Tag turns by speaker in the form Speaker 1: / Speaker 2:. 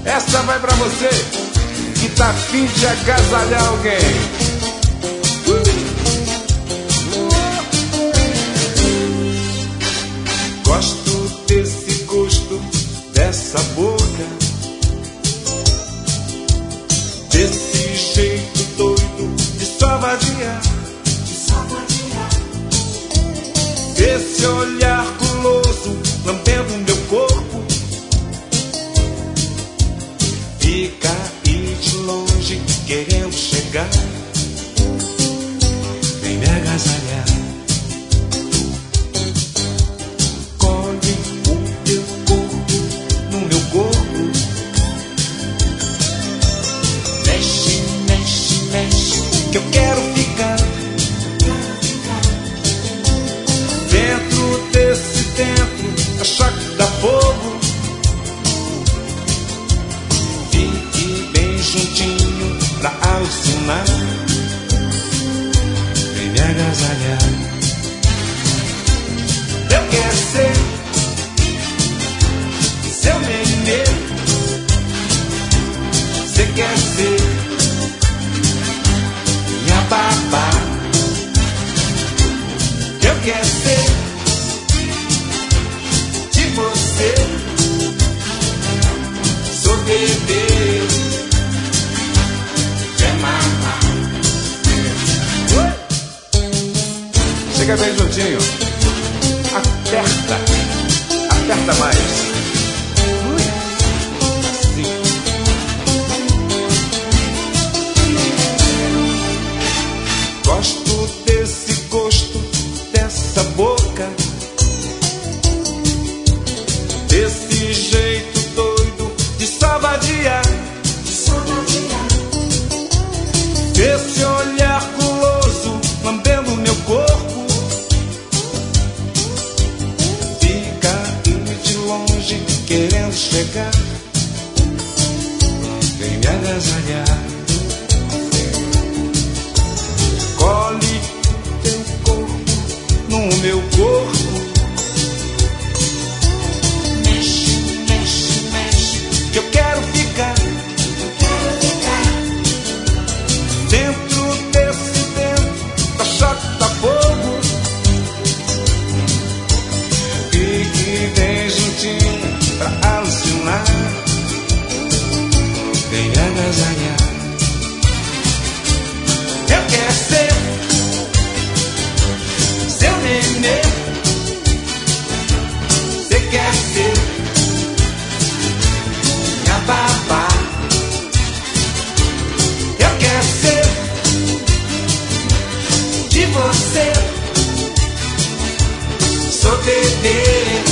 Speaker 1: Essa vai pra você que tá afim de agasalhar alguém. Gosto desse gosto, dessa boca, desse jeito doido de só vadiar, desse olhar guloso lambendo meu corpo. Fica aí de longe querendo chegar, vem me agasalhar. Colhe o teu corpo no meu corpo. Mexe, mexe, mexe, que eu quero ficar dentro desse dentro, achar que dá fogo. Fique bem juntinho pra alucinar, vem me agasalhar. Eu quero ser seu nenê, você quer ser minha babá. Eu quero ser de você, sou bebê, quer mamar. Chega bem juntinho, aperta, aperta mais. Assim. Gosto desse gosto, dessa boca, desse jeito doido de só vadiar, desse olhar guloso lambendo meu corpo. Fica aí de longe querendo chegar, vem me agasalhar. Colhe teu corpo no meu corpo. Mexe, mexe, mexe, que eu quero ficar dentro desse dentro, da chota da fogo. Fique bem juntinho pra alucinar, vem me agasalhar. Eu quero ser seu nenê, você quer ser minha babá. Eu quero ser de você, sou bebê.